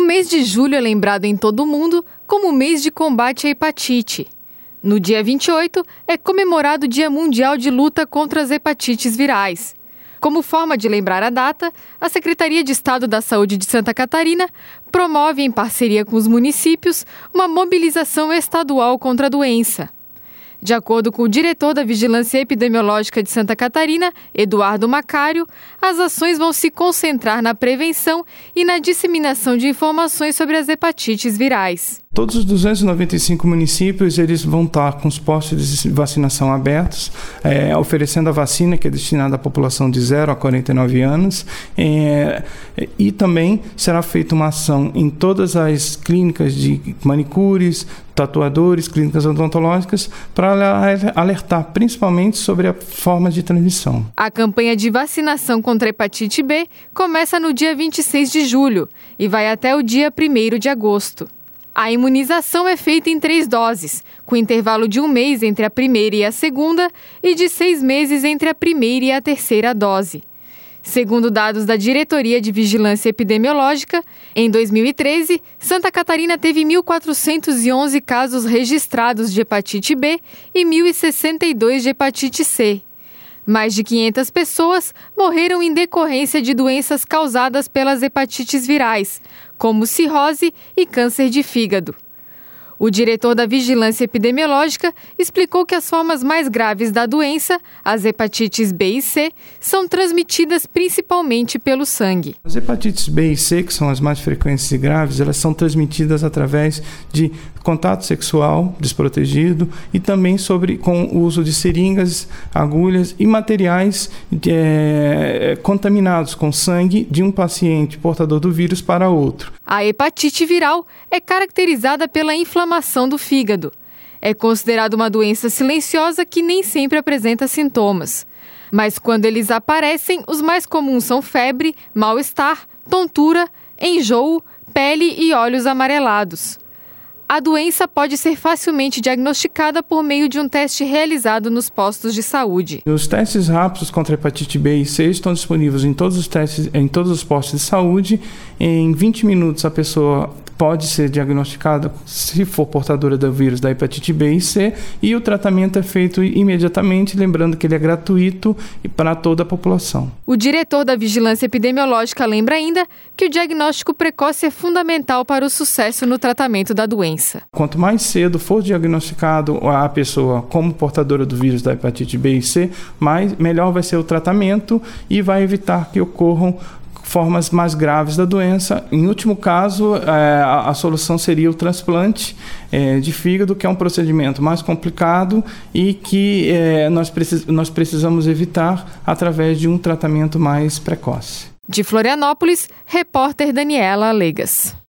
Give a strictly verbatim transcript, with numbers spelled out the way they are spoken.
mês de julho é lembrado em todo o mundo como o mês de combate à hepatite. No dia vinte e oito, é comemorado o Dia Mundial de Luta contra as Hepatites Virais. Como forma de lembrar a data, a Secretaria de Estado da Saúde de Santa Catarina promove, em parceria com os municípios, uma mobilização estadual contra a doença. De acordo com o diretor da Vigilância Epidemiológica de Santa Catarina, Eduardo Macário, as ações vão se concentrar na prevenção e na disseminação de informações sobre as hepatites virais. Todos os duzentos e noventa e cinco municípios eles vão estar com os postos de vacinação abertos, é, oferecendo a vacina que é destinada à população de zero a quarenta e nove anos. É, e também será feita uma ação em todas as clínicas de manicures, tatuadores, clínicas odontológicas, para alertar principalmente sobre a forma de transmissão. A campanha de vacinação contra a hepatite B começa no dia vinte e seis de julho e vai até o dia primeiro de agosto. A imunização é feita em três doses, com intervalo de um mês entre a primeira e a segunda e de seis meses entre a primeira e a terceira dose. Segundo dados da Diretoria de Vigilância Epidemiológica, em dois mil e treze, Santa Catarina teve mil quatrocentos e onze casos registrados de hepatite B e mil e sessenta e dois de hepatite C. Mais de quinhentas pessoas morreram em decorrência de doenças causadas pelas hepatites virais, como cirrose e câncer de fígado. O diretor da Vigilância Epidemiológica explicou que as formas mais graves da doença, as hepatites B e C, são transmitidas principalmente pelo sangue. As hepatites B e C, que são as mais frequentes e graves, elas são transmitidas através de contato sexual desprotegido e também sobre, com o uso de seringas, agulhas e materiais é, contaminados com sangue de um paciente portador do vírus para outro. A hepatite viral é caracterizada pela inflamação do fígado. É considerada uma doença silenciosa que nem sempre apresenta sintomas. Mas quando eles aparecem, os mais comuns são febre, mal-estar, tontura, enjoo, pele e olhos amarelados. A doença pode ser facilmente diagnosticada por meio de um teste realizado nos postos de saúde. Os testes rápidos contra a hepatite B e C estão disponíveis em todos os testes, em todos os postos de saúde. Em vinte minutos a pessoa pode ser diagnosticada se for portadora do vírus da hepatite B e C e o tratamento é feito imediatamente, lembrando que ele é gratuito e para toda a população. O diretor da Vigilância Epidemiológica lembra ainda que o diagnóstico precoce é fundamental para o sucesso no tratamento da doença. Quanto mais cedo for diagnosticado a pessoa como portadora do vírus da hepatite B e C, mais, melhor vai ser o tratamento e vai evitar que ocorram formas mais graves da doença. Em último caso, a, a solução seria o transplante é, de fígado, que é um procedimento mais complicado e que é, nós, precis, nós precisamos evitar através de um tratamento mais precoce. De Florianópolis, repórter Daniela Alegas.